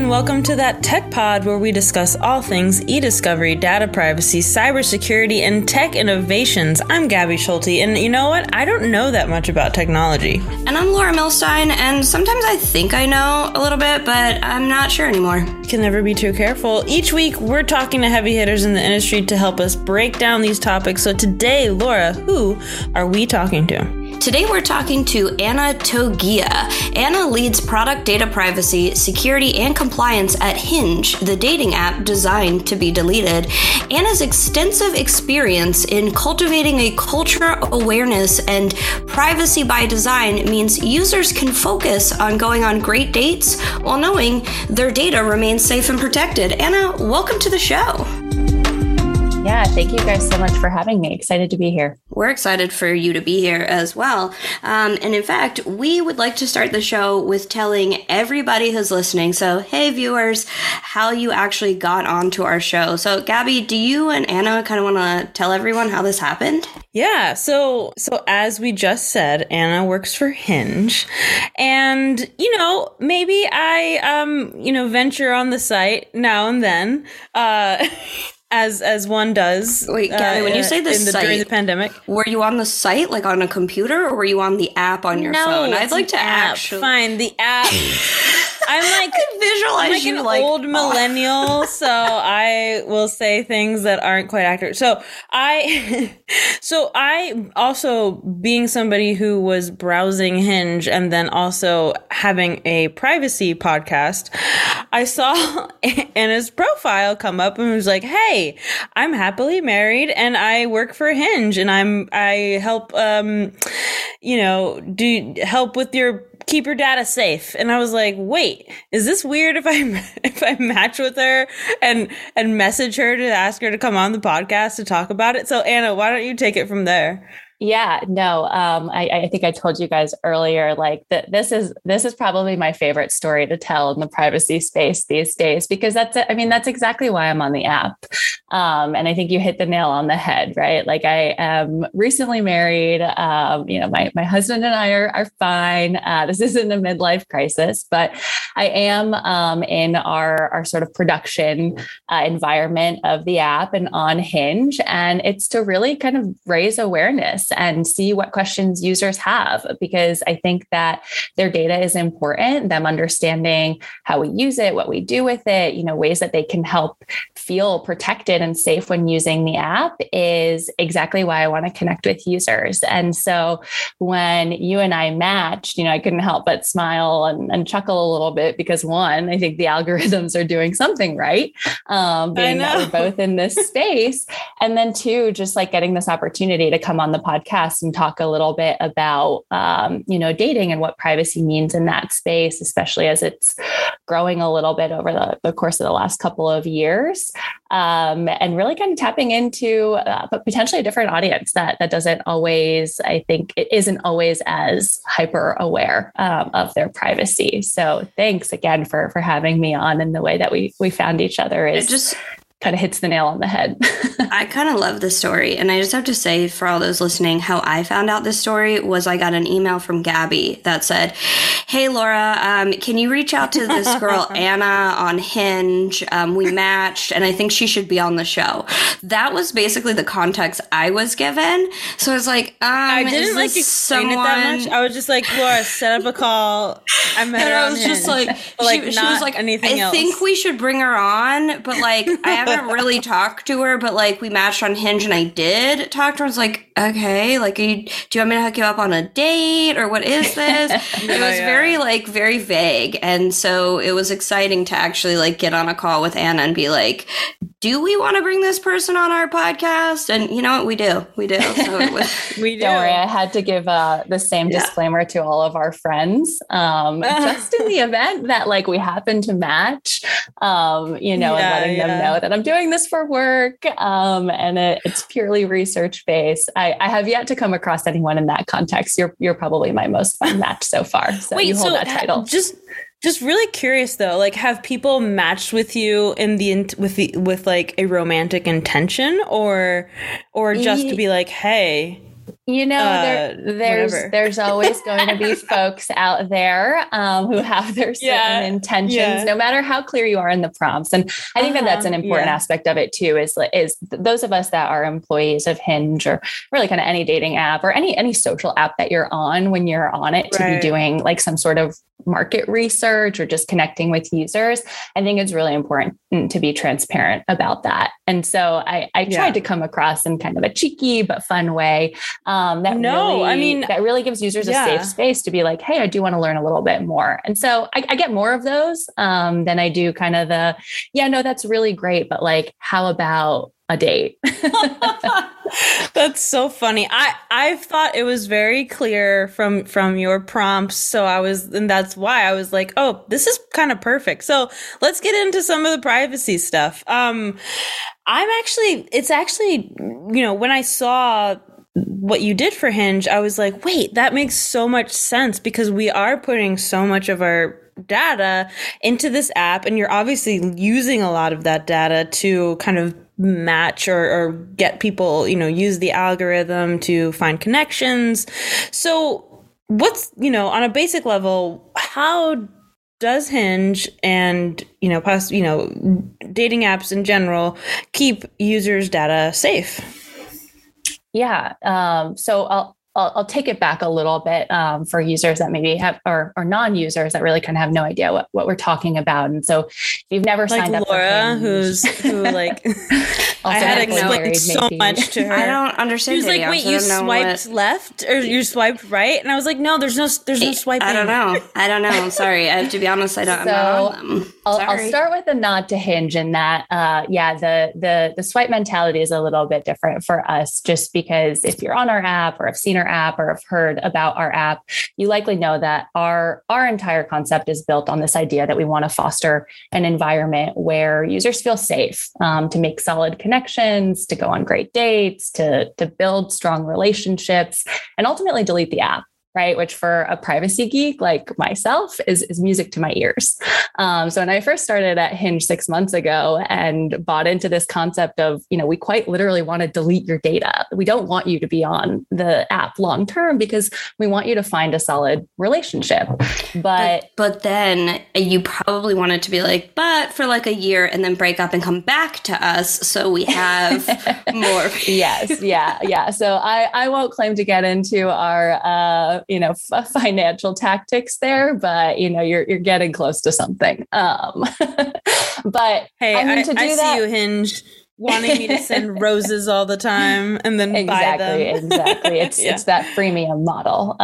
and welcome to That Tech Pod, where we discuss all things e-discovery, data privacy, cybersecurity, and tech innovations. I'm Gabby Schulte, and you know what? I don't know that much about technology. And I'm Laura Milstein, and sometimes I think I know a little bit, but I'm not sure anymore. You can never be too careful. Each week, we're talking to heavy hitters in the industry to help us break down these topics. So today, Laura, who are we talking to? Today we're talking to Anna Togia. Anna leads product data privacy, security, and compliance at Hinge, the dating app designed to be deleted. Anna's extensive experience in cultivating a culture of awareness and privacy by design means users can focus on going on great dates while knowing their data remains safe and protected. Anna, welcome to the show. Yeah, thank you guys so much for having me. Excited to be here. We're excited for you to be here as well. And in fact, we would like to start the show with telling everybody who's listening, so hey viewers, how you actually got onto our show. So Gabby, do you and Anna kind of want to tell everyone how this happened? Yeah, so as we just said, Anna works for Hinge, and maybe I venture on the site now and then. As one does. Wait, Gabby, when you say the site, during the pandemic, were you on the site, like on a computer, or were you on the app on your phone? I'd like to actually find the app. I'm an old millennial, so I will say things that aren't quite accurate. So I also, being somebody who was browsing Hinge and then also having a privacy podcast, I saw Anna's profile come up and was like, hey, I'm happily married and I work for Hinge and I help, help with keep your data safe. And I was like, wait, is this weird if I match with her and message her to ask her to come on the podcast to talk about it? So Anna, why don't you take it from there? Yeah, no, I think I told you guys earlier, like this is probably my favorite story to tell in the privacy space these days, because that's exactly why I'm on the app. And I think you hit the nail on the head, right? Like I am recently married. My husband and I are fine. This isn't a midlife crisis, but I am in our sort of production environment of the app and on Hinge. And it's to really kind of raise awareness and see what questions users have, because I think that their data is important, them understanding how we use it, what we do with it, ways that they can help feel protected and safe when using the app is exactly why I want to connect with users. And so when you and I matched, I couldn't help but smile and chuckle a little bit, because one, I think the algorithms are doing something right, being that we're both in this space. And then two, just like getting this opportunity to come on the podcast and talk a little bit about, dating and what privacy means in that space, especially as it's growing a little bit over the course of the last couple of years, and really kind of tapping into but potentially a different audience that doesn't always, I think it isn't always as hyper aware of their privacy. So thanks again for having me on, and the way that we found each other is just kind of hits the nail on the head. I kind of love this story. And I just have to say, for all those listening, how I found out this story was I got an email from Gabby that said, hey, Laura, can you reach out to this girl, Anna, on Hinge? We matched, and I think she should be on the show. That was basically the context I was given. So I was like, I didn't explain it that much. I was just like, Laura, set up a call. I met her on Hinge. Just like, she was like, anything else. I think we should bring her on, but like, I haven't really talked to her, but like we matched on Hinge and I did talk to her. I was like, okay, like, do you want me to hook you up on a date or what is this? It was very vague. And so it was exciting to actually like get on a call with Anna and be like, do we want to bring this person on our podcast? And you know what? We do. So we do. Don't worry, I had to give the same disclaimer to all of our friends, just in the event that like we happen to match, and letting them know that I'm doing this for work, and it's purely research based. I have yet to come across anyone in that context. You're probably my most fun match so far. So you hold that title. Just really curious though, like have people matched with you with like a romantic intention or just to be like, hey, There's always going to be folks out there who have their certain intentions, no matter how clear you are in the prompts. And I think that's an important aspect of it too, is those of us that are employees of Hinge, or really kind of any dating app or any social app that you're on, when you're on it, to be doing like some sort of market research or just connecting with users, I think it's really important to be transparent about that. And so I tried to come across in kind of a cheeky but fun way that really gives users a safe space to be like, hey, I do want to learn a little bit more. And so I get more of those than I do kind of that's really great, but like, how about a date? That's so funny. I thought it was very clear from your prompts. And that's why I was like, oh, this is kind of perfect. So let's get into some of the privacy stuff. When I saw what you did for Hinge, I was like, wait, that makes so much sense, because we are putting so much of our data into this app, and you're obviously using a lot of that data to kind of match or get people, use the algorithm to find connections. So what's, on a basic level, how does Hinge and, dating apps in general keep users' data safe? Yeah. So I'll take it back a little bit for users that maybe have, or non-users that really kind of have no idea what we're talking about. And so if you've never signed up Laura, for Hinge, who I had explained so much to her. I don't understand. She was like, wait, you swiped left or you swiped right? And I was like, no, there's no swiping. I don't know. I'm sorry. To be honest, I'm not on them. I'll start with a nod to Hinge in that, the swipe mentality is a little bit different for us, just because if you're on our app or have seen our app or have heard about our app, you likely know that our entire concept is built on this idea that we want to foster an environment where users feel safe, to make solid connections, to go on great dates, to build strong relationships, and ultimately delete the app. Right. Which for a privacy geek like myself is music to my ears. So when I first started at Hinge 6 months ago and bought into this concept of, we quite literally want to delete your data. We don't want you to be on the app long term because we want you to find a solid relationship. But then you probably wanted to be like, but for like a year and then break up and come back to us. So we have more. Yes. Yeah. So I won't claim to get into our, financial tactics there, but you're getting close to something. But hey, I see you, Hinge, wanting me to send roses all the time and then buy them. Exactly. It's that freemium model.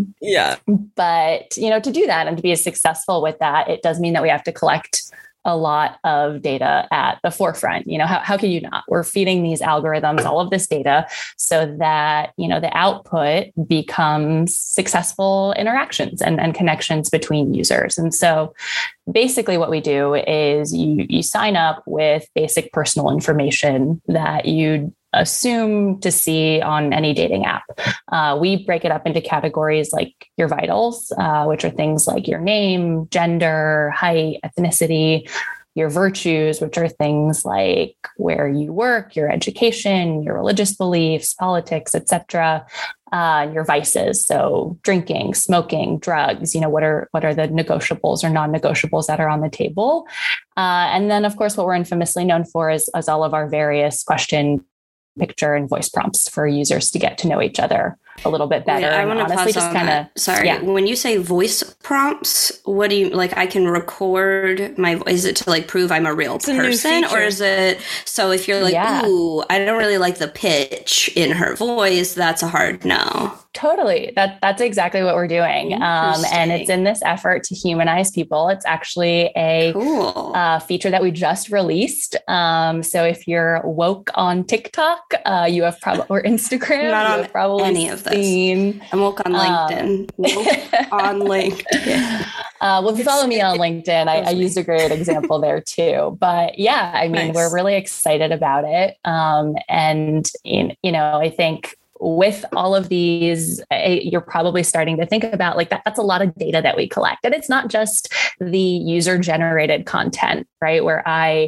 But to do that and to be as successful with that, it does mean that we have to collect a lot of data at the forefront. How can you not? We're feeding these algorithms all of this data so that, the output becomes successful interactions and connections between users. And so basically what we do is you sign up with basic personal information that you assume to see on any dating app. We break it up into categories like your vitals, which are things like your name, gender, height, ethnicity, your virtues, which are things like where you work, your education, your religious beliefs, politics, etc. Your vices, so drinking, smoking, drugs, what are the negotiables or non-negotiables that are on the table. And then, of course, what we're infamously known for is all of our various question, picture, and voice prompts for users to get to know each other a little bit better. I want to pause on that. Sorry. Yeah. When you say voice prompts, what do you like? I can record my voice. Is it to like prove I'm a real person, or is it so if you're like, ooh, I don't really like the pitch in her voice, that's a hard no? Totally. That's exactly what we're doing. And it's in this effort to humanize people. It's actually a feature that we just released. So if you're woke on TikTok, you have probably, or Instagram, not on probably any of this. I'm woke on LinkedIn. Woke on LinkedIn. Well, if you follow me on LinkedIn, I used a great example there too. But yeah, I mean, we're really excited about it. And I think with all of these, you're probably starting to think about like that's a lot of data that we collect. And it's not just the user generated content, right? Where I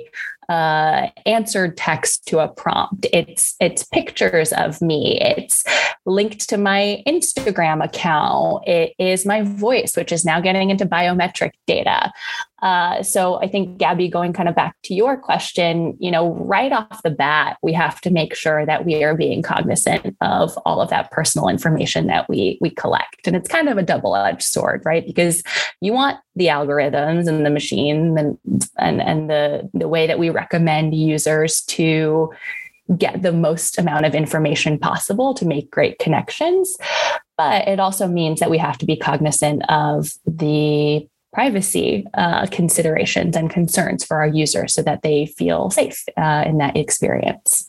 answered text to a prompt. It's pictures of me. It's linked to my Instagram account. It is my voice, which is now getting into biometric data. So I think, Gabby, going kind of back to your question, right off the bat, we have to make sure that we are being cognizant of all of that personal information that we collect. And it's kind of a double-edged sword, right? Because you want the algorithms and the machine and the way that we recommend users to get the most amount of information possible to make great connections. But it also means that we have to be cognizant of the privacy considerations and concerns for our users so that they feel safe in that experience.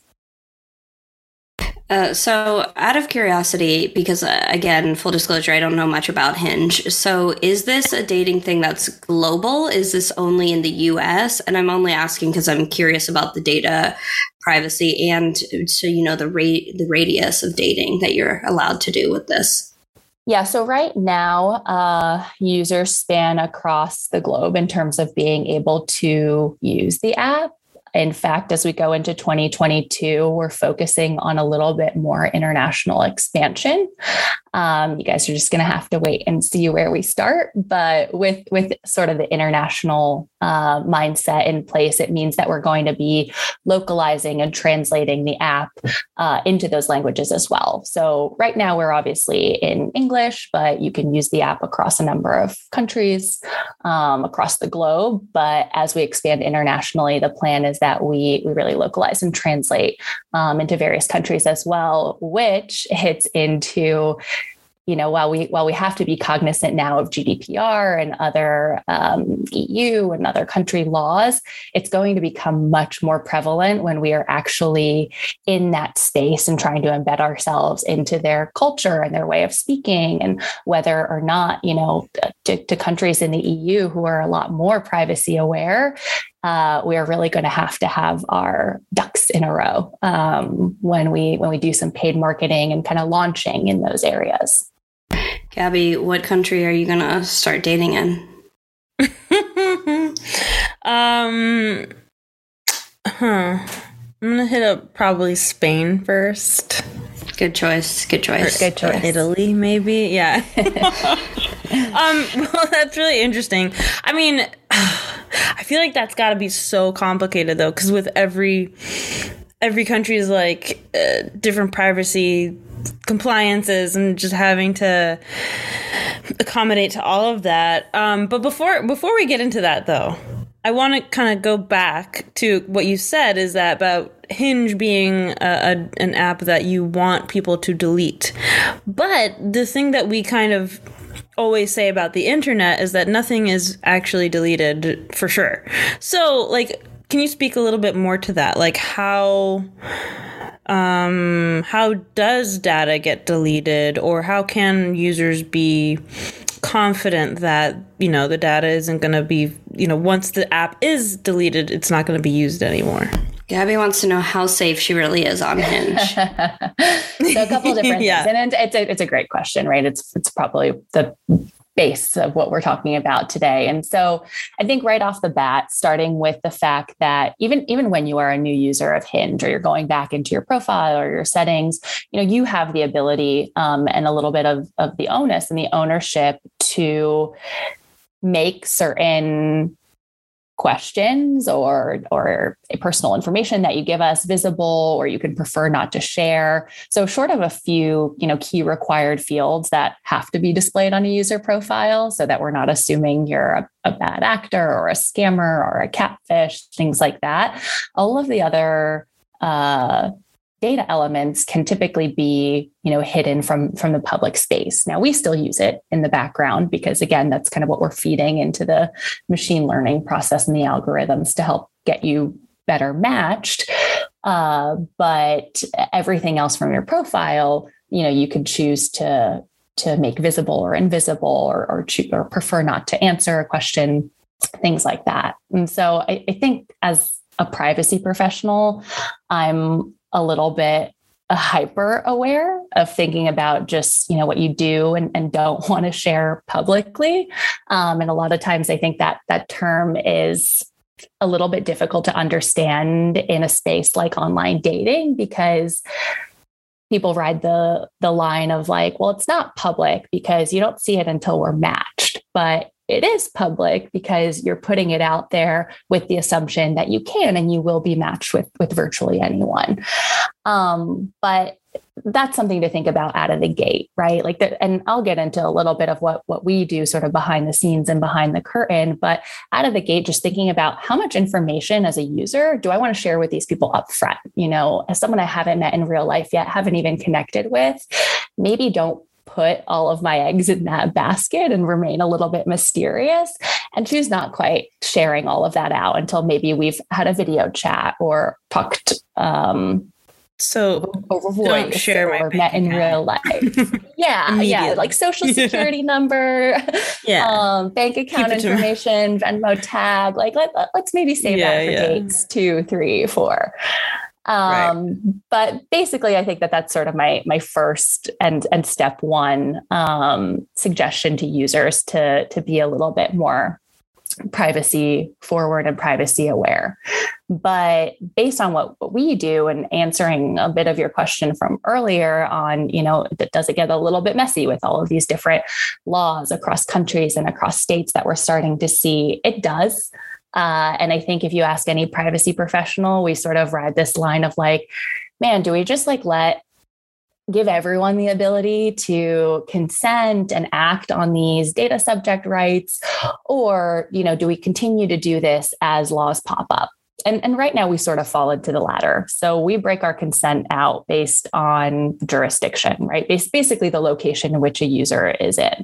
So out of curiosity, because again, full disclosure, I don't know much about Hinge. So is this a dating thing that's global? Is this only in the US? And I'm only asking because I'm curious about the data privacy and so the radius of dating that you're allowed to do with this. Yeah, so right now, users span across the globe in terms of being able to use the app. In fact, as we go into 2022, we're focusing on a little bit more international expansion. You guys are just going to have to wait and see where we start. But with sort of the international mindset in place, it means that we're going to be localizing and translating the app into those languages as well. So right now, we're obviously in English, but you can use the app across a number of countries across the globe. But as we expand internationally, the plan is that we really localize and translate into various countries as well, which hits into, while we have to be cognizant now of GDPR and other EU and other country laws, it's going to become much more prevalent when we are actually in that space and trying to embed ourselves into their culture and their way of speaking, and whether or not, to countries in the EU who are a lot more privacy aware, we are really going to have our ducks in a row when we do some paid marketing and kind of launching in those areas. Gabby, what country are you going to start dating in? I'm going to hit up probably Spain first. Good choice. Or Italy, maybe. Yeah. Well, that's really interesting. I mean, I feel like that's got to be so complicated, though, because with every country's like different privacy compliances and just having to accommodate to all of that. But before we get into that, though, I want to kind of go back to what you said, is that about Hinge being an app that you want people to delete. But the thing that we kind of always say about the internet is that nothing is actually deleted for sure. So, like, can you speak a little bit more to that? Like, how does data get deleted, or how can users be confident that, the data isn't going to be, once the app is deleted, it's not going to be used anymore? Gabby wants to know how safe she really is on Hinge. So a couple of different things. And it's a great question, right? It's probably the base of what we're talking about today. And so I think right off the bat, starting with the fact that even when you are a new user of Hinge, or you're going back into your profile or your settings, you have the ability and a little bit of the onus and the ownership to make certain questions or personal information that you give us visible, or you can prefer not to share. So short of a few, key required fields that have to be displayed on a user profile so that we're not assuming you're a bad actor or a scammer or a catfish, things like that. All of the other data elements can typically be, hidden from the public space. Now, we still use it in the background because, again, that's kind of what we're feeding into the machine learning process and the algorithms to help get you better matched. But everything else from your profile, you could choose to make visible or invisible, or prefer not to answer a question, things like that. And so I think as a privacy professional, I'm a little bit hyper aware of thinking about just, what you do and don't want to share publicly. And a lot of times I think that term is a little bit difficult to understand in a space like online dating, because people ride the line of like, well, it's not public because you don't see it until we're matched, but it is public because you're putting it out there with the assumption that you can and you will be matched with virtually anyone. But that's something to think about out of the gate, right? Like that, and I'll get into a little bit of what we do sort of behind the scenes and behind the curtain, but out of the gate, just thinking about how much information as a user do I want to share with these people up front? You know, as someone I haven't met in real life yet, haven't even connected with, maybe don't put all of my eggs in that basket and remain a little bit mysterious, and choose not quite sharing all of that out until maybe we've had a video chat or talked so over voice share or met in real life. Yeah, like social security number, bank account information, Venmo tag. Like let's maybe save that for dates 2, 3, 4. But basically, I think that's sort of my first and step one suggestion to users to be a little bit more privacy forward and privacy aware. But based on what we do, and answering a bit of your question from earlier on, you know, does it get a little bit messy with all of these different laws across countries and across states that we're starting to see? It does. And I think if you ask any privacy professional, we sort of ride this line of like, man, do we just like give everyone the ability to consent and act on these data subject rights? Or, you know, do we continue to do this as laws pop up? And right now we sort of fall into the latter. So we break our consent out based on jurisdiction, right? Basically the location in which a user is in,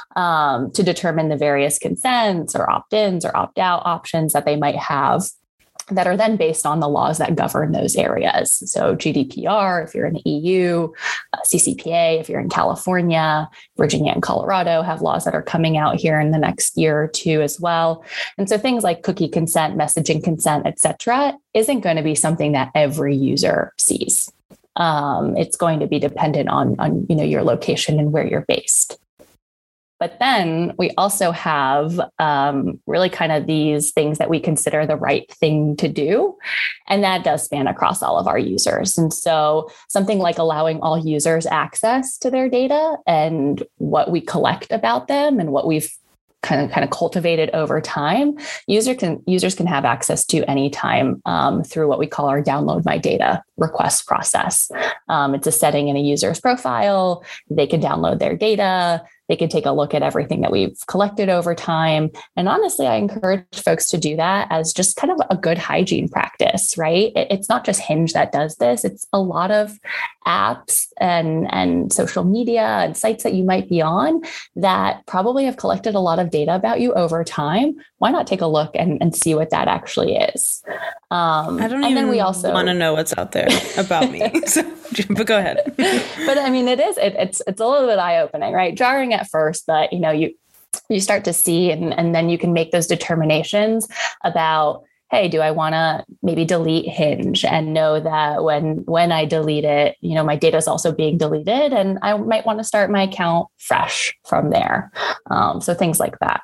to determine the various consents or opt-ins or opt-out options that they might have, that are then based on the laws that govern those areas. So GDPR, if you're in the EU, CCPA, if you're in California, Virginia and Colorado have laws that are coming out here in the next year or two as well. And so things like cookie consent, messaging consent, et cetera, isn't going to be something that every user sees. It's going to be dependent on you know, your location and where you're based. But then we also have really kind of these things that we consider the right thing to do. And that does span across all of our users. And so something like allowing all users access to their data and what we collect about them and what we've kind of cultivated over time, users can have access to anytime through what we call our download my data request process. It's a setting in a user's profile. They can download their data. They can take a look at everything that we've collected over time. And honestly, I encourage folks to do that as just kind of a good hygiene practice, right? It's not just Hinge that does this. It's a lot of apps and social media and sites that you might be on that probably have collected a lot of data about you over time. Why not take a look and see what that actually is? I don't even want to know what's out there about me. But go ahead. But I mean, it's a little bit eye-opening, right? Jarring at first, but you know, you start to see and then you can make those determinations about, hey, do I want to maybe delete Hinge and know that when I delete it, you know, my data is also being deleted and I might want to start my account fresh from there. So things like that.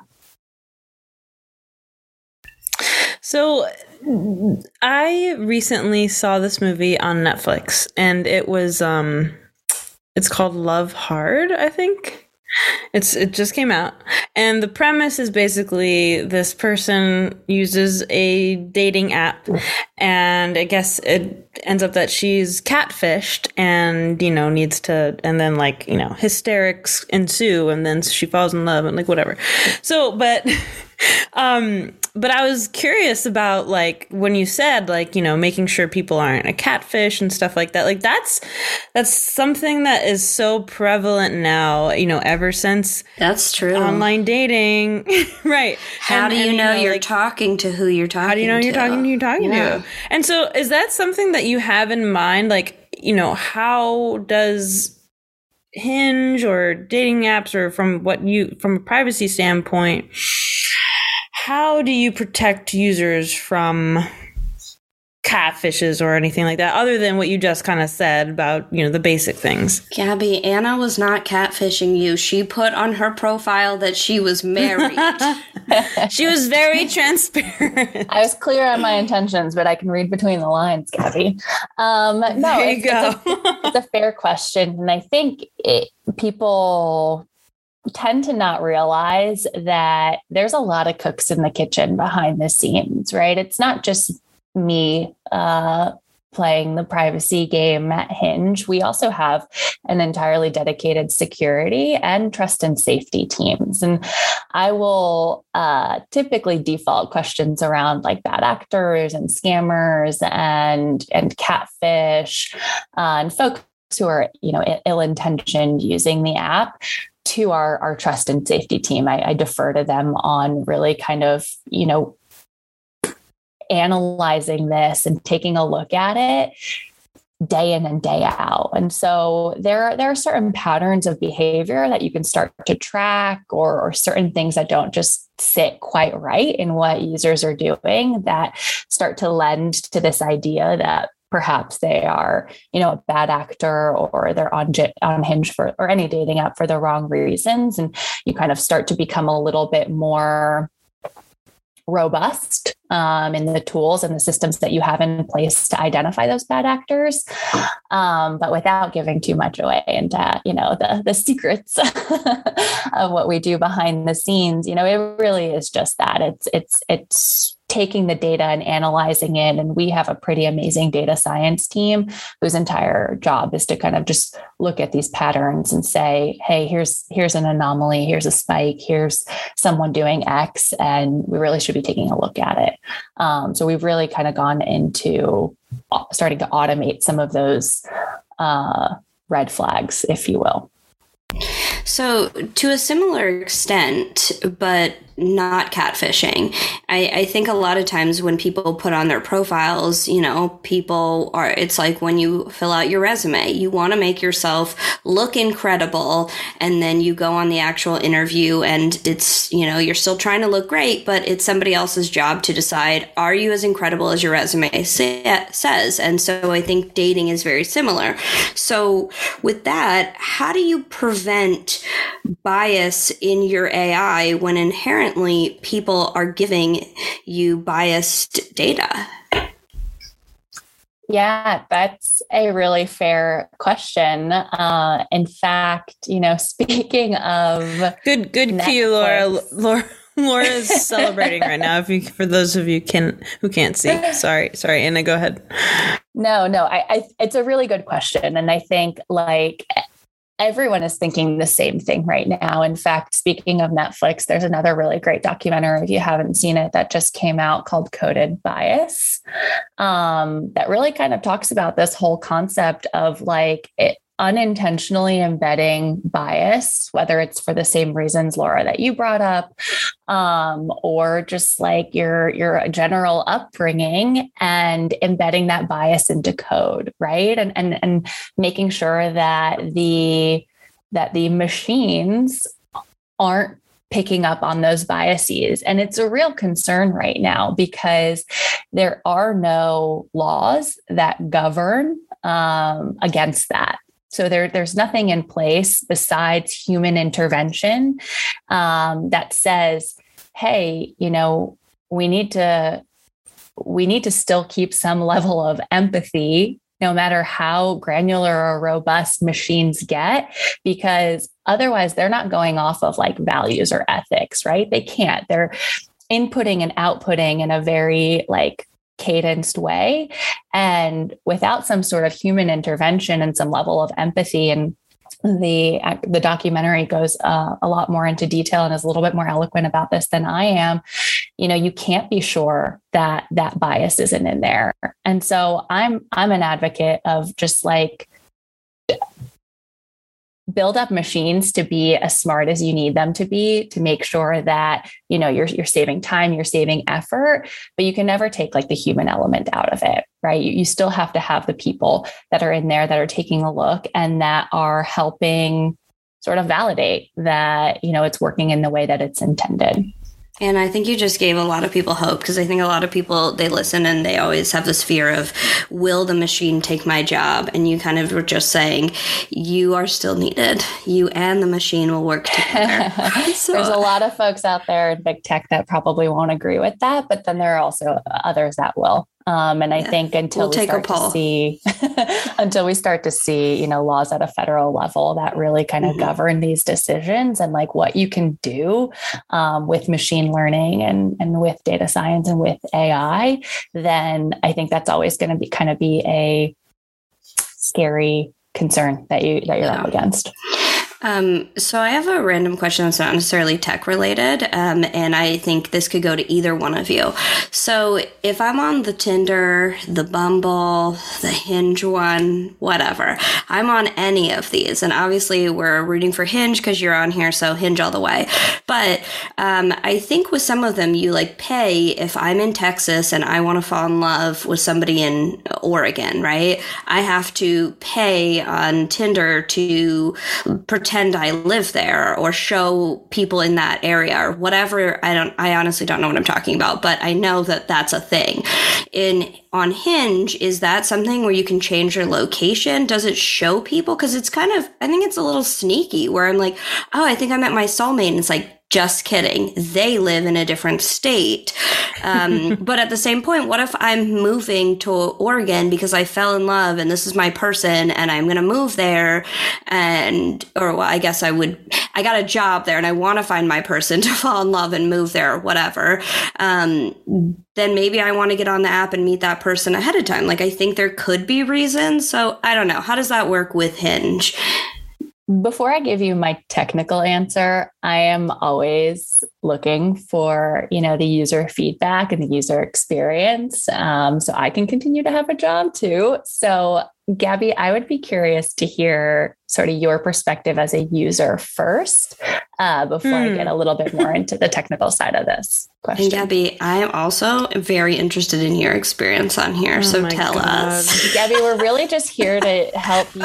So I recently saw this movie on Netflix, and it was it's called Love Hard, I think. It just came out, and the premise is basically this person uses a dating app, and I guess it ends up that she's catfished and, you know, needs to, and then like, you know, hysterics ensue, and then she falls in love and like whatever. So, but I was curious about like when you said like, you know, making sure people aren't a catfish and stuff like that. Like that's something that is so prevalent now, you know, ever since that's true online dating. Right. How do you know you're talking to who you're talking to? How do you know you're talking to who you're talking to? And so is that something that you have in mind? Like, you know, how does Hinge or dating apps, or from a privacy standpoint, how do you protect users from catfishes or anything like that, other than what you just kind of said about, the basic things. Gabby, Anna was not catfishing you. She put on her profile that she was married. She was very transparent. I was clear on my intentions, but I can read between the lines, Gabby. No, there you go. It's a fair question. And I think people tend to not realize that there's a lot of cooks in the kitchen behind the scenes, right? It's not just me playing the privacy game at Hinge. We also have an entirely dedicated security and trust and safety teams. And I will typically default questions around like bad actors and scammers and catfish and folks who are, ill-intentioned using the app to our trust and safety team. I defer to them on really kind of, analyzing this and taking a look at it day in and day out. And so there are certain patterns of behavior that you can start to track or certain things that don't just sit quite right in what users are doing that start to lend to this idea that perhaps they are, a bad actor or they're on Hinge or any dating app for the wrong reasons. And you kind of start to become a little bit more robust in the tools and the systems that you have in place to identify those bad actors, but without giving too much away into the secrets of what we do behind the scenes. It really is just that it's taking the data and analyzing it. And we have a pretty amazing data science team whose entire job is to kind of just look at these patterns and say, hey, here's an anomaly, here's a spike, here's someone doing X, and we really should be taking a look at it. So we've really kind of gone into starting to automate some of those red flags, if you will. So to a similar extent, but not catfishing, I think a lot of times when people put on their profiles, it's like when you fill out your resume, you want to make yourself look incredible. And then you go on the actual interview and it's, you're still trying to look great, but it's somebody else's job to decide, are you as incredible as your resume says? And so I think dating is very similar. So with that, how do you prevent bias in your AI when inherently people are giving you biased data? Yeah, that's a really fair question. In fact, speaking of good cue, Laura. Laura's celebrating right now. For those of you who can't see, sorry, Anna, go ahead. No, it's a really good question, and I think everyone is thinking the same thing right now. In fact, speaking of Netflix, there's another really great documentary, if you haven't seen it, that just came out called Coded Bias, that really kind of talks about this whole concept of unintentionally embedding bias, whether it's for the same reasons, Laura, that you brought up, or just your general upbringing and embedding that bias into code, right? And making sure that the machines aren't picking up on those biases. And it's a real concern right now because there are no laws that govern against that. So there's nothing in place besides human intervention that says, hey, we need to still keep some level of empathy, no matter how granular or robust machines get, because otherwise they're not going off of values or ethics, right? They can't. They're inputting and outputting in a very cadenced way, and without some sort of human intervention and some level of empathy. And the documentary goes a lot more into detail and is a little bit more eloquent about this than I am. You can't be sure that bias isn't in there. And so I'm an advocate of just build up machines to be as smart as you need them to be, to make sure that, you're saving time, you're saving effort, but you can never take the human element out of it, right? You still have to have the people that are in there that are taking a look and that are helping sort of validate that, it's working in the way that it's intended. And I think you just gave a lot of people hope, because I think a lot of people, they listen and they always have this fear of, will the machine take my job? And you kind of were just saying, you are still needed. You and the machine will work together. So, there's a lot of folks out there in big tech that probably won't agree with that, but then there are also others that will. And I think until we start to see, laws at a federal level that really kind of govern these decisions and like what you can do with machine learning and with data science and with AI, then I think that's always going to be a scary concern that you're up against. So I have a random question that's not necessarily tech related, and I think this could go to either one of you. So if I'm on the Tinder, the Bumble, the Hinge one, whatever, I'm on any of these, and obviously we're rooting for Hinge because you're on here, so Hinge all the way. But I think with some of them, you like pay if I'm in Texas and I want to fall in love with somebody in Oregon, right? I have to pay on Tinder to pretend I live there or show people in that area or whatever. I honestly don't know what I'm talking about, but I know that that's a thing. On Hinge, is that something where you can change your location? Does it show people? Because it's I think it's a little sneaky where I'm like, oh, I think I met my soulmate. And it's like, just kidding. They live in a different state. But at the same point, what if I'm moving to Oregon because I fell in love and this is my person and I'm going to move there I got a job there and I want to find my person to fall in love and move there or whatever. Then maybe I want to get on the app and meet that person ahead of time. Like, I think there could be reasons. So I don't know. How does that work with Hinge? Before I give you my technical answer, I am always looking for, the user feedback and the user experience. So I can continue to have a job too. So Gabby, I would be curious to hear sort of your perspective as a user first, before I get a little bit more into the technical side of this question. And Gabby, I am also very interested in your experience on here. So tell us. Gabby, we're really just here to help you.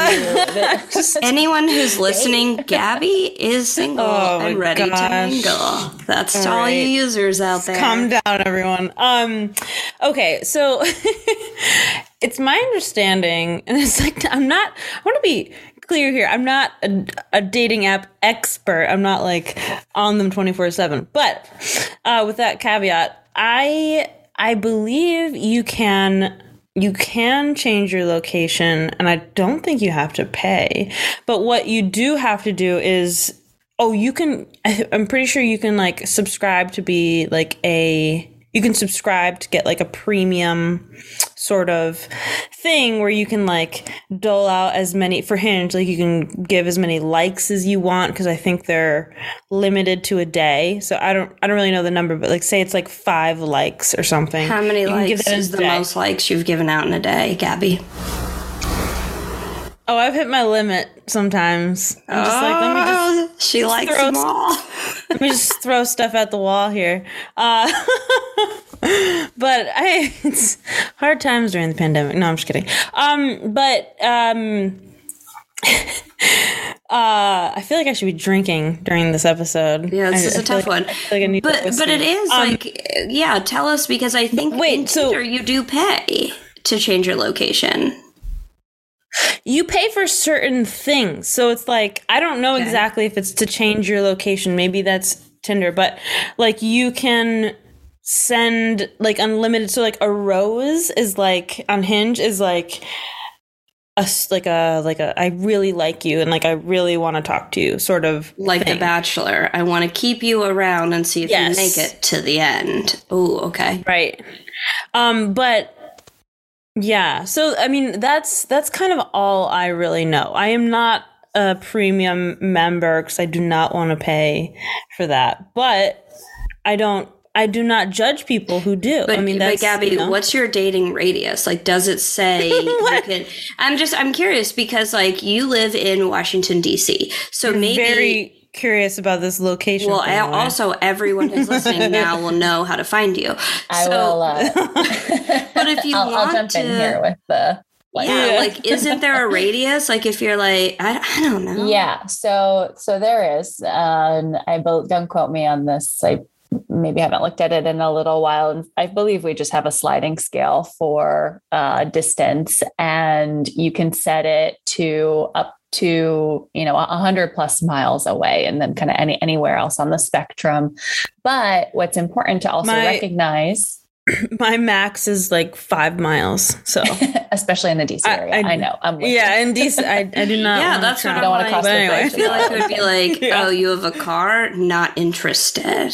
Anyone who's listening, Gabby is single and ready to mingle. That's to all you users out there. Calm down, everyone. Okay, so it's my understanding, and it's like, I want to be clear here. I'm not a dating app expert. I'm not like on them 24/7. But with that caveat, I believe you can change your location, and I don't think you have to pay. But what you do have to do is, I'm pretty sure you can like subscribe to be like you can subscribe to get like a premium sort of thing where you can like dole out as many for Hinge, like you can give as many likes as you want, because I think they're limited to a day. So I don't really know the number, but like say it's like 5 likes or something. How many likes is the most likes you've given out in a day, Gabby? Oh, I've hit my limit sometimes. I'm just like, let me just. She likes them all. Let me just throw stuff at the wall here. But it's hard times during the pandemic. No, I'm just kidding. I feel like I should be drinking during this episode. Yeah, this is a tough one. But it is tell us, because I think Tinder, you do pay to change your location. You pay for certain things. So it's like, I don't know exactly if it's to change your location. Maybe that's Tinder, but like you can send like unlimited. So like a rose is like on Hinge is like I really like you and like I really want to talk to you sort of like thing. The Bachelor. I want to keep you around and see if you make it to the end. Oh, okay. Right. But yeah, so I mean that's kind of all I really know. I am not a premium member because I do not want to pay for that. But I do not judge people who do. But Gabby, what's your dating radius? Like, does it say you can? I'm curious because like you live in Washington D.C., so maybe very curious about this location. Well, also everyone who's listening now will know how to find you. I will. But if you I'll jump in here with the. Like, isn't there a radius? Like, if you're like, I don't know. Yeah. So there is. Don't quote me on this. maybe haven't looked at it in a little while. And I believe we just have a sliding scale for distance, and you can set it to up to 100 plus miles away, and then kind of anywhere else on the spectrum. But what's important to also recognize, my max is like 5 miles. So especially in the DC area, I know. In DC, I do not. Yeah, that's what I don't want to cost. Anyway. I feel like it would be like, oh, you have a car, not interested.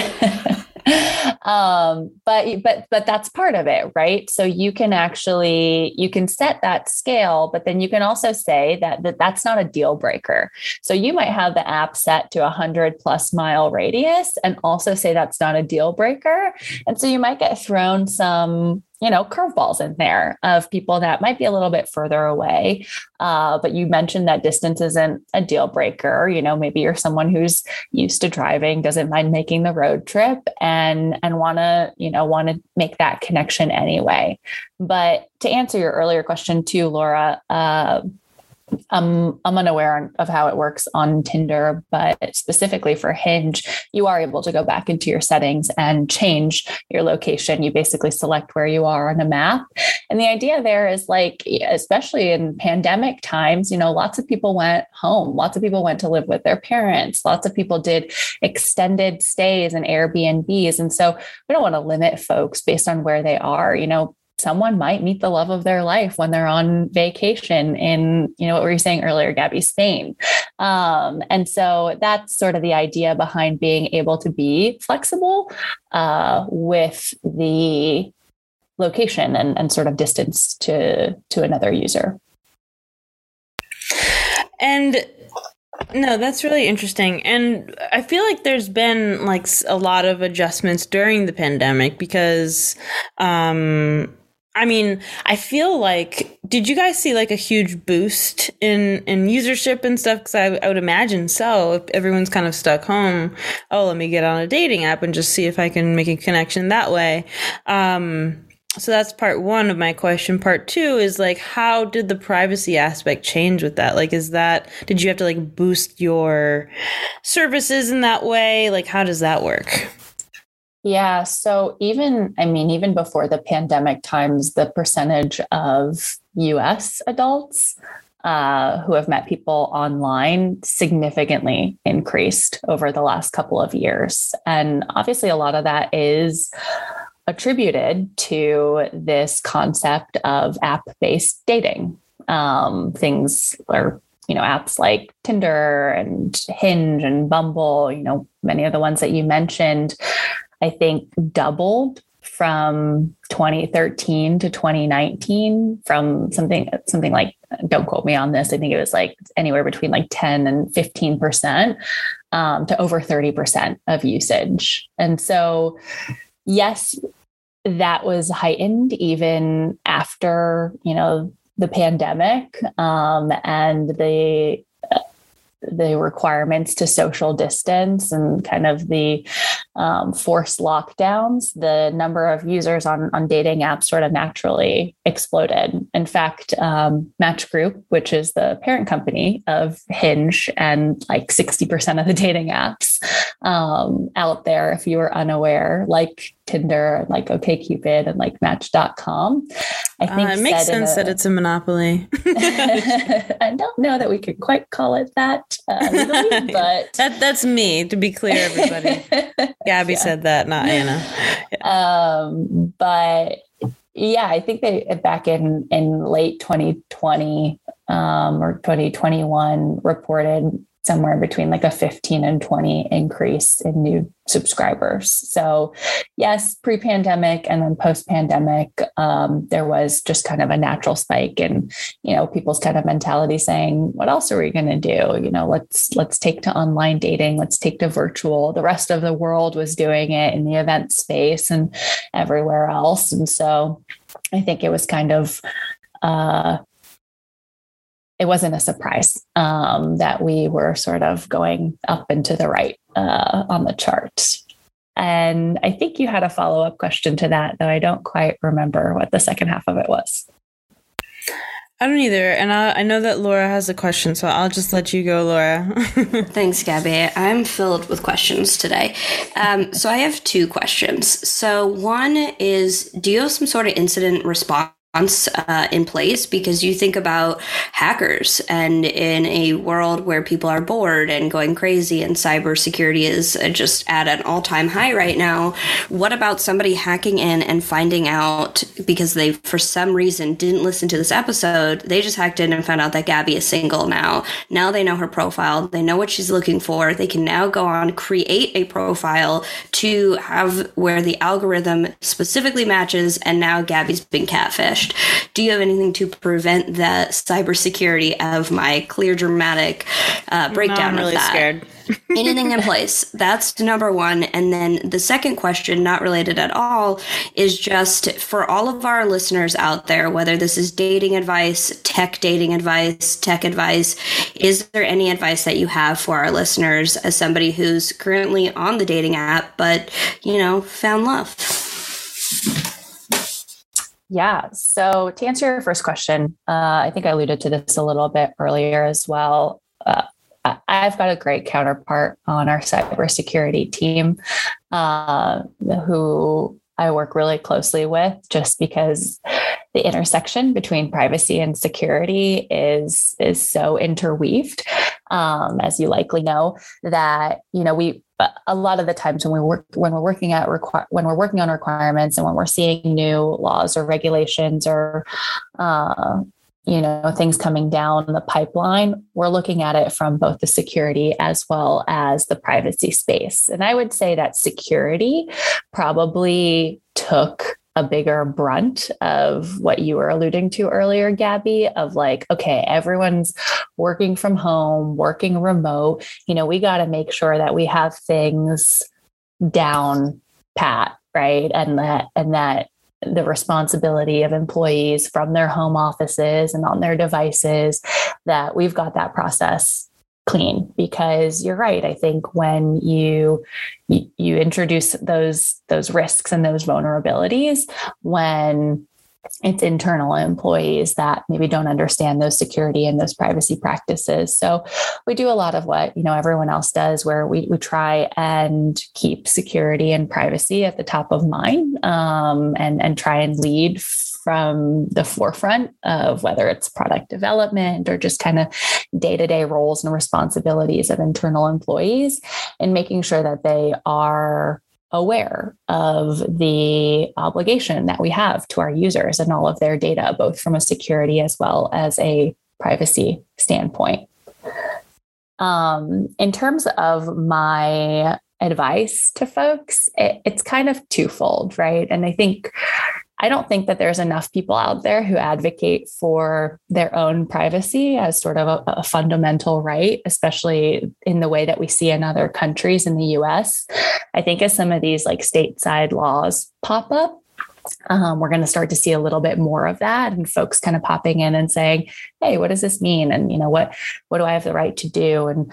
But that's part of it, right? So you can set that scale, but then you can also say that's not a deal breaker. So you might have the app set to 100 plus mile radius and also say that's not a deal breaker. And so you might get thrown some, curveballs in there of people that might be a little bit further away. But you mentioned that distance isn't a deal breaker. Maybe you're someone who's used to driving, doesn't mind making the road trip and want to make that connection anyway. But to answer your earlier question too, Laura, I'm unaware of how it works on Tinder, but specifically for Hinge, you are able to go back into your settings and change your location. You basically select where you are on a map. And the idea there is like, especially in pandemic times, lots of people went home. Lots of people went to live with their parents. Lots of people did extended stays and Airbnbs. And so we don't want to limit folks based on where they are. Someone might meet the love of their life when they're on vacation in, what were you saying earlier, Gabby, Spain. And so that's sort of the idea behind being able to be flexible with the location and sort of distance to another user. And no, that's really interesting. And I feel like there's been like a lot of adjustments during the pandemic because, I feel like, did you guys see like a huge boost in usership and stuff? Because I would imagine so. If everyone's kind of stuck home, let me get on a dating app and just see if I can make a connection that way. So that's part one of my question. Part two is like, how did the privacy aspect change with that? Like, did you have to like boost your services in that way? Like, how does that work? Yeah. So even before the pandemic times, the percentage of US adults who have met people online significantly increased over the last couple of years. And obviously a lot of that is attributed to this concept of app-based dating. Things are, apps like Tinder and Hinge and Bumble, many of the ones that you mentioned, I think doubled from 2013 to 2019 from something like, don't quote me on this, I think it was like anywhere between like 10 and 15% to over 30% of usage. And so, yes, that was heightened even after, the pandemic and the requirements to social distance and kind of the forced lockdowns. The number of users on dating apps sort of naturally exploded. In fact, Match Group, which is the parent company of Hinge and like 60% of the dating apps out there, if you were unaware, like Tinder, like OkCupid, and like Match.com. I think it makes sense that it's a monopoly. I don't know that we could quite call it that, legally, but that's me. To be clear, everybody. Gabby said that, not Anna. Yeah. But yeah, I think they back in late 2020 or 2021 reported somewhere between like a 15 and 20 increase in new subscribers. So yes, pre-pandemic and then post-pandemic, there was just kind of a natural spike in, people's kind of mentality saying, what else are we going to do? Let's take to online dating. Let's take to virtual. The rest of the world was doing it in the event space and everywhere else. And so I think it was kind of, it wasn't a surprise that we were sort of going up and to the right on the chart. And I think you had a follow-up question to that, though I don't quite remember what the second half of it was. I don't either. And I know that Laura has a question, so I'll just let you go, Laura. Thanks, Gabby. I'm filled with questions today. So I have 2 questions. So one is, do you have some sort of incident response in place? Because you think about hackers, and in a world where people are bored and going crazy and cybersecurity is just at an all-time high right now, what about somebody hacking in and finding out, because they for some reason didn't listen to this episode, they just hacked in and found out that Gabby is single now they know her profile, they know what she's looking for, they can now go on, create a profile to have where the algorithm specifically matches, and now Gabby's been catfished. Do you have anything to prevent the cybersecurity of my clear, dramatic breakdown I'm really of that? Scared. Anything in place? That's number one. And then the second question, not related at all, is just for all of our listeners out there, whether this is dating advice, tech advice, is there any advice that you have for our listeners as somebody who's currently on the dating app, but, found love? Yeah. So to answer your first question, I think I alluded to this a little bit earlier as well. I've got a great counterpart on our cybersecurity team who I work really closely with, just because the intersection between privacy and security is so interweaved, as you likely know, that we a lot of the times when we're working on requirements and when we're seeing new laws or regulations or things coming down the pipeline, we're looking at it from both the security as well as the privacy space. And I would say that security probably took a bigger brunt of what you were alluding to earlier, Gabby, of like, okay, everyone's working from home, working remote. We got to make sure that we have things down pat, right? And that the responsibility of employees from their home offices and on their devices, that we've got that process clean. Because you're right. I think when you introduce those risks and those vulnerabilities, when it's internal employees that maybe don't understand those security and those privacy practices. So we do a lot of what, everyone else does, where we try and keep security and privacy at the top of mind, and try and lead from the forefront of whether it's product development or just kind of day-to-day roles and responsibilities of internal employees, and making sure that they are aware of the obligation that we have to our users and all of their data, both from a security as well as a privacy standpoint. In terms of my advice to folks, it's kind of twofold, right? And I don't think that there's enough people out there who advocate for their own privacy as sort of a fundamental right, especially in the way that we see in other countries in the US. I think as some of these like stateside laws pop up, we're going to start to see a little bit more of that, and folks kind of popping in and saying, hey, what does this mean? And, what do I have the right to do? And,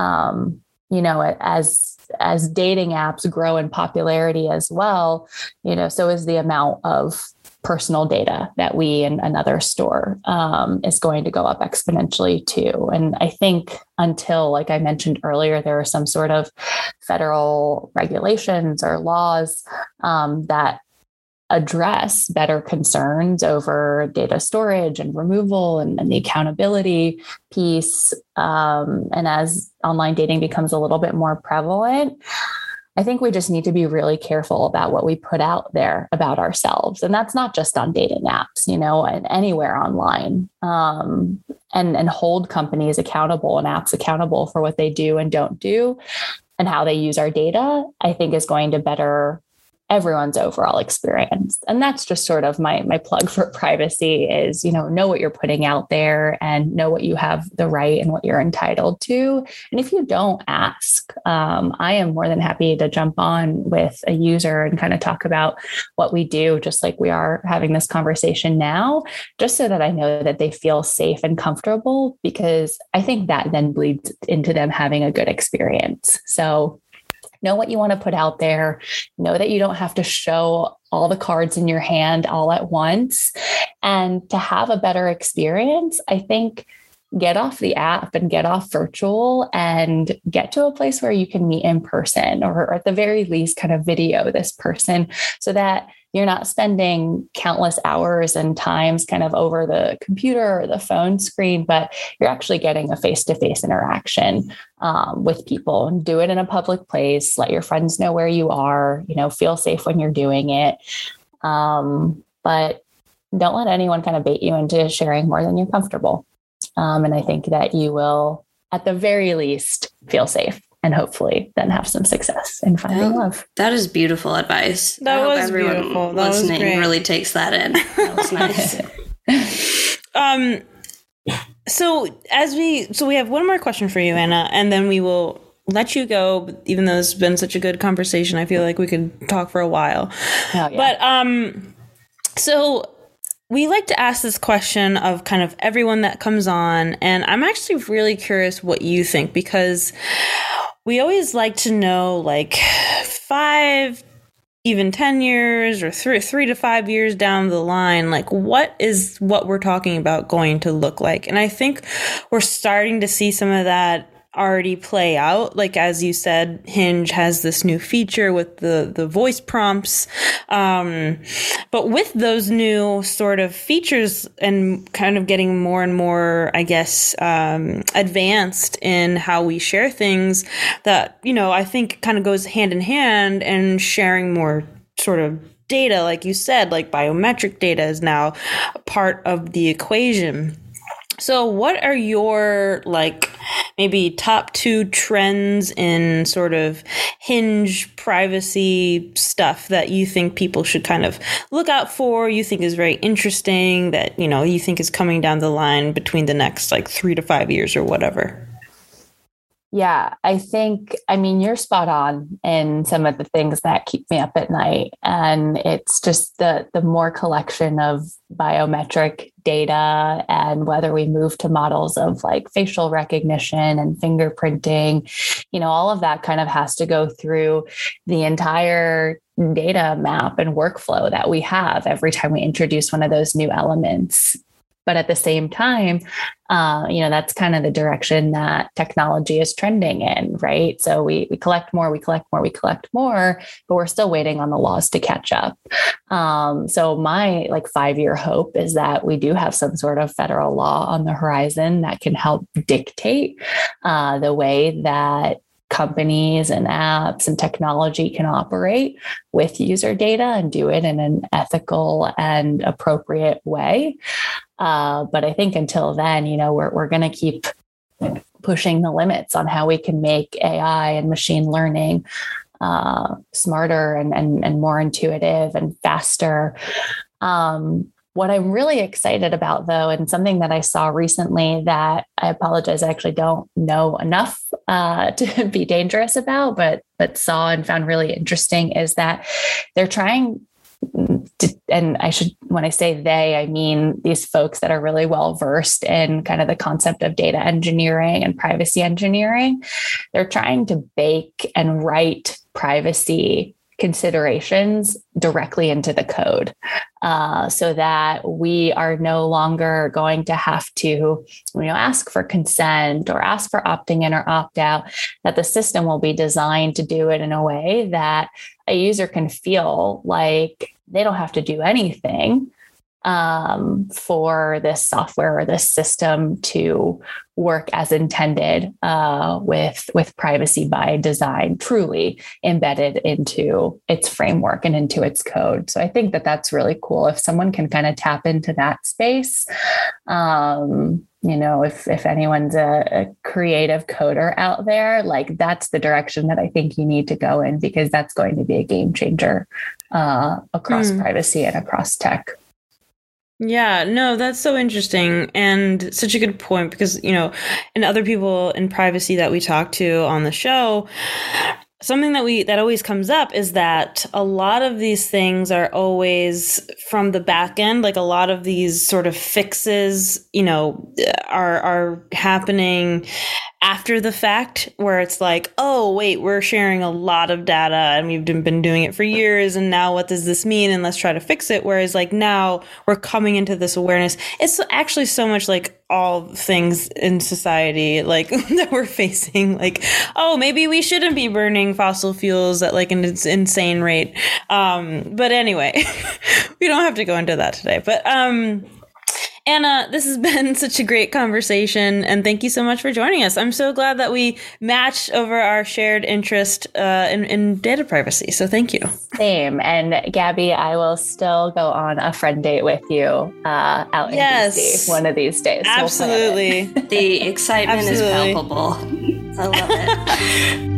as dating apps grow in popularity as well, so is the amount of personal data that we and another store is going to go up exponentially too. And I think until, like I mentioned earlier, there are some sort of federal regulations or laws that address better concerns over data storage and removal and the accountability piece. And as online dating becomes a little bit more prevalent, I think we just need to be really careful about what we put out there about ourselves. And that's not just on dating apps, and anywhere online, and hold companies accountable and apps accountable for what they do and don't do and how they use our data, I think is going to better everyone's overall experience. And that's just sort of my plug for privacy is, know what you're putting out there and know what you have the right and what you're entitled to. And if you don't ask, I am more than happy to jump on with a user and kind of talk about what we do, just like we are having this conversation now, just so that I know that they feel safe and comfortable, because I think that then bleeds into them having a good experience. So know what you want to put out there, know that you don't have to show all the cards in your hand all at once. And to have a better experience, I think get off the app and get off virtual and get to a place where you can meet in person, or at the very least kind of video this person, so that you're not spending countless hours and times kind of over the computer or the phone screen, but you're actually getting a face-to-face interaction with people. And do it in a public place. Let your friends know where you are, feel safe when you're doing it. But don't let anyone kind of bait you into sharing more than you're comfortable. And I think that you will, at the very least, feel safe. And hopefully then have some success in finding love. That is beautiful advice. That was beautiful. That listening really takes that in. That was nice. So we have one more question for you, Anna, and then we will let you go. Even though it's been such a good conversation, I feel like we could talk for a while. Oh, yeah. But so we like to ask this question of kind of everyone that comes on, and I'm actually really curious what you think, because we always like to know, like 5, even 10 years or 3 to 5 years down the line, like what is what we're talking about going to look like? And I think we're starting to see some of that already play out. Like, as you said, Hinge has this new feature with the voice prompts. But with those new sort of features and kind of getting more and more, I guess, advanced in how we share things, that, I think kind of goes hand in hand, and sharing more sort of data, like you said, like biometric data is now a part of the equation. So what are your, like, maybe top 2 trends in sort of Hinge privacy stuff that you think people should kind of look out for, you think is very interesting, that, you think is coming down the line between the next, like, 3 to 5 years or whatever? Yeah, I think, you're spot on in some of the things that keep me up at night. And it's just the more collection of biometric data, and whether we move to models of like facial recognition and fingerprinting, all of that kind of has to go through the entire data map and workflow that we have every time we introduce one of those new elements. But at the same time, that's kind of the direction that technology is trending in, right? So we collect more, but we're still waiting on the laws to catch up. So my 5-year hope is that we do have some sort of federal law on the horizon that can help dictate the way that companies and apps and technology can operate with user data and do it in an ethical and appropriate way. But I think until then, we're going to keep pushing the limits on how we can make AI and machine learning smarter and more intuitive and faster. What I'm really excited about, though, and something that I saw recently that I apologize, I actually don't know enough to be dangerous about, but saw and found really interesting, is that they're trying to, and when I say they, I mean these folks that are really well versed in kind of the concept of data engineering and privacy engineering. They're trying to bake and write privacy considerations directly into the code, so that we are no longer going to have to, ask for consent or ask for opting in or opt out, that the system will be designed to do it in a way that a user can feel like they don't have to do anything for this software or this system to work as intended, with privacy by design truly embedded into its framework and into its code. So I think that that's really cool. If someone can kind of tap into that space, if anyone's a creative coder out there, like that's the direction that I think you need to go in, because that's going to be a game changer across privacy and across tech. Yeah, no, that's so interesting and such a good point, because, and other people in privacy that we talk to on the show, something that always comes up is that a lot of these things are always from the back end. Like a lot of these sort of fixes, are happening after the fact where it's like, oh, wait, we're sharing a lot of data and we've been doing it for years. And now what does this mean? And let's try to fix it. Whereas like now we're coming into this awareness. It's actually so much like all things in society, like that we're facing, like, oh, maybe we shouldn't be burning fossil fuels at like an insane rate. But anyway, we don't have to go into that today. But Anna, this has been such a great conversation, and thank you so much for joining us. I'm so glad that we matched over our shared interest in data privacy. So thank you. Same. And Gabby, I will still go on a friend date with you out in DC one of these days. Absolutely. The excitement is palpable. I love it.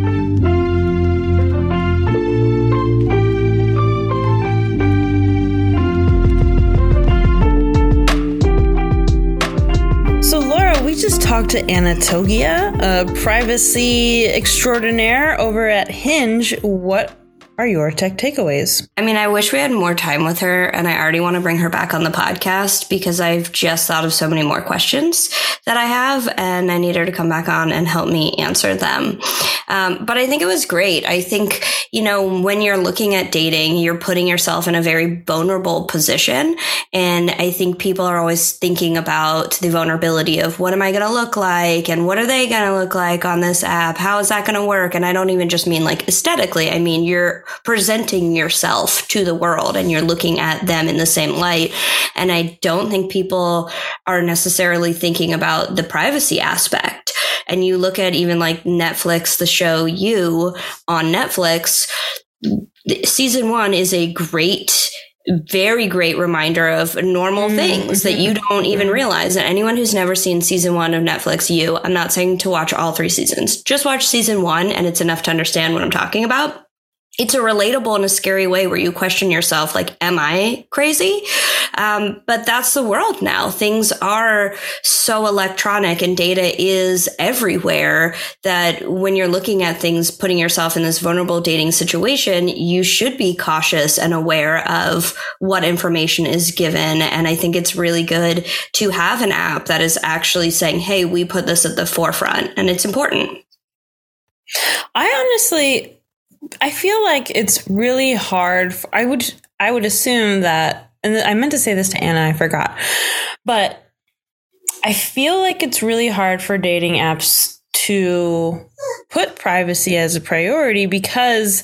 So, Laura, we just talked to Anna Togia, a privacy extraordinaire over at Hinge. What are your tech takeaways? I mean, I wish we had more time with her, and I already want to bring her back on the podcast because I've just thought of so many more questions that I have, and I need her to come back on and help me answer them. But I think it was great. I think, you know, when you're looking at dating, you're putting yourself in a very vulnerable position. And I think people are always thinking about the vulnerability of what am I going to look like? And what are they going to look like on this app? How is that going to work? And I don't even just mean like aesthetically. I mean, you're presenting yourself to the world and you're looking at them in the same light. And I don't think people are necessarily thinking about the privacy aspect. And you look at even like Netflix, the show You on Netflix, season 1 is a very great reminder of normal things that you don't even realize. And anyone who's never seen season 1 of Netflix You, I'm not saying to watch all 3 seasons. Just watch season 1 and it's enough to understand what I'm talking about. It's a relatable and a scary way where you question yourself, like, am I crazy? But that's the world now. Things are so electronic and data is everywhere that when you're looking at things, putting yourself in this vulnerable dating situation, you should be cautious and aware of what information is given. And I think it's really good to have an app that is actually saying, hey, we put this at the forefront and it's important. I feel like it's really hard. I would assume that, and I meant to say this to Anna, I forgot, but I feel like it's really hard for dating apps to put privacy as a priority because,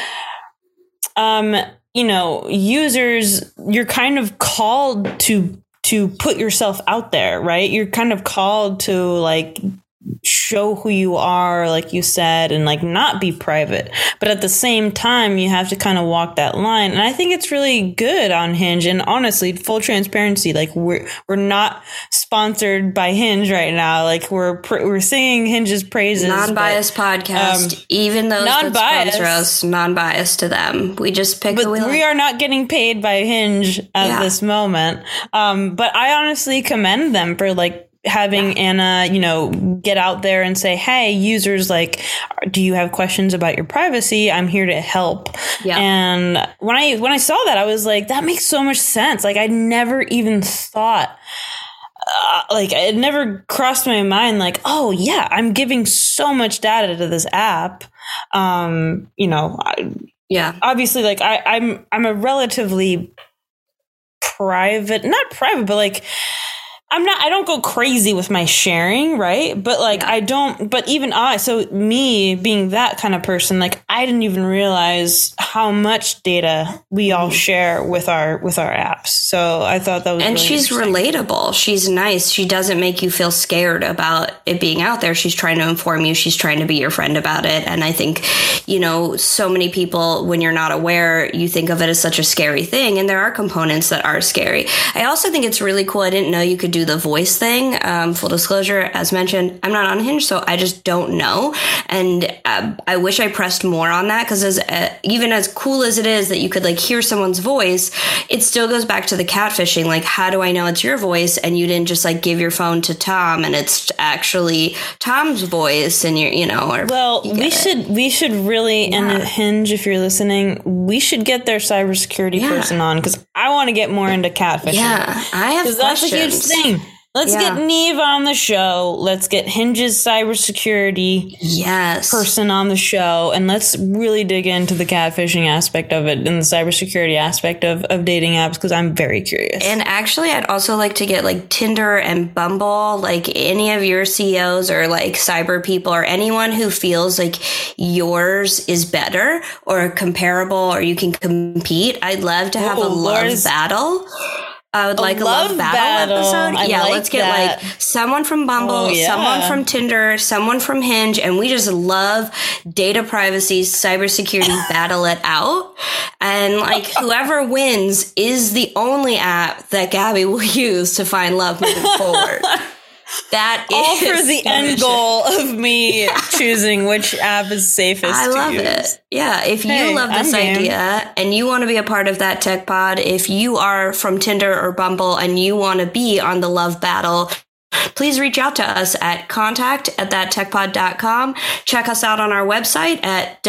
you know, users, you're kind of called to put yourself out there, right? You're kind of called to like show who you are, like you said, and like not be private. But at the same time, you have to kind of walk that line. And I think it's really good on Hinge. And honestly, full transparency, like we're not sponsored by Hinge right now. Like we're singing Hinge's praises. Non-biased podcast, even those that sponsor us, non-biased to them. We just pick who we like. We are not getting paid by Hinge at this moment. But I honestly commend them for like having Anna, you know, get out there and say, hey, users, like, do you have questions about your privacy? I'm here to help. Yeah. And when I saw that, I was like, that makes so much sense. Like, I never even thought, like, it never crossed my mind, like, oh, yeah, I'm giving so much data to this app. You know, obviously, like, I'm a relatively not private, but like, I don't go crazy with my sharing, right? But like, so me being that kind of person, like I didn't even realize how much data we all share with our apps. So I thought that was and really she's relatable. She's nice. She doesn't make you feel scared about it being out there. She's trying to inform you. She's trying to be your friend about it. And I think, you know, so many people, when you're not aware, you think of it as such a scary thing. And there are components that are scary. I also think it's really cool. I didn't know you could do the voice thing. Full disclosure, as mentioned, I'm not on Hinge, so I just don't know. And I wish I pressed more on that because even as cool as it is that you could like hear someone's voice, it still goes back to the catfishing. Like, how do I know it's your voice and you didn't just like give your phone to Tom and it's actually Tom's voice and you're, you know, or well, we should really, and Hinge, if you're listening, we should get their cybersecurity person on because I want to get more into catfishing. Yeah, I have questions. That's a huge thing. Let's get Neve on the show. Let's get Hinge's cybersecurity person on the show. And let's really dig into the catfishing aspect of it and the cybersecurity aspect of dating apps, because I'm very curious. And actually, I'd also like to get like Tinder and Bumble, like any of your CEOs or like cyber people or anyone who feels like yours is better or comparable or you can compete. I'd love to have a love battle. I would like a love battle episode. Let's get like someone from Bumble, someone from Tinder, someone from Hinge, and we just love data privacy, cybersecurity battle it out. And like whoever wins is the only app that Gabby will use to find love moving forward. That is all for the end goal of me choosing which app is safest. I love it. Yeah, if you love this idea and you want to be a part of that tech pod, if you are from Tinder or Bumble and you want to be on the love battle, please reach out to us at contact@thattechpod.com. Check us out on our website at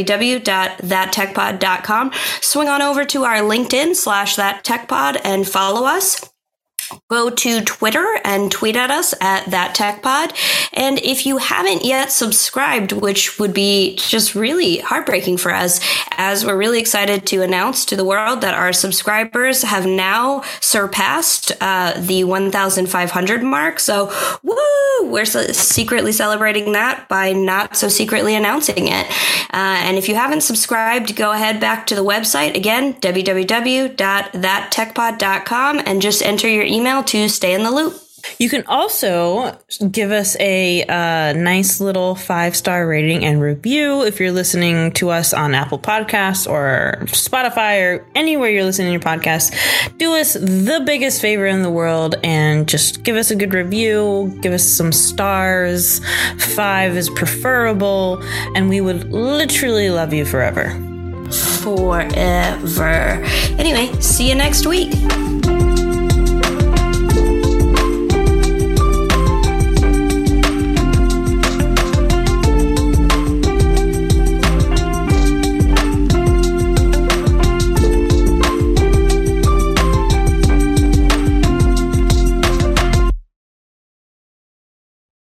www.thattechpod.com. Swing on over to our LinkedIn /thattechpod and follow us. Go to Twitter and tweet at us at thattechpod. And if you haven't yet subscribed, which would be just really heartbreaking for us, as we're really excited to announce to the world that our subscribers have now surpassed the 1,500 mark. So, woo! We're secretly celebrating that by not so secretly announcing it. And if you haven't subscribed, go ahead back to the website again, www.thattechpod.com, and just enter your email to stay in the loop. You can also give us a nice little 5-star rating and review if you're listening to us on Apple Podcasts or Spotify or anywhere you're listening to your podcast. Do us the biggest favor in the world and just give us a good review. Give us some stars. 5 is preferable, and we would literally love you forever. Forever. Anyway, see you next week.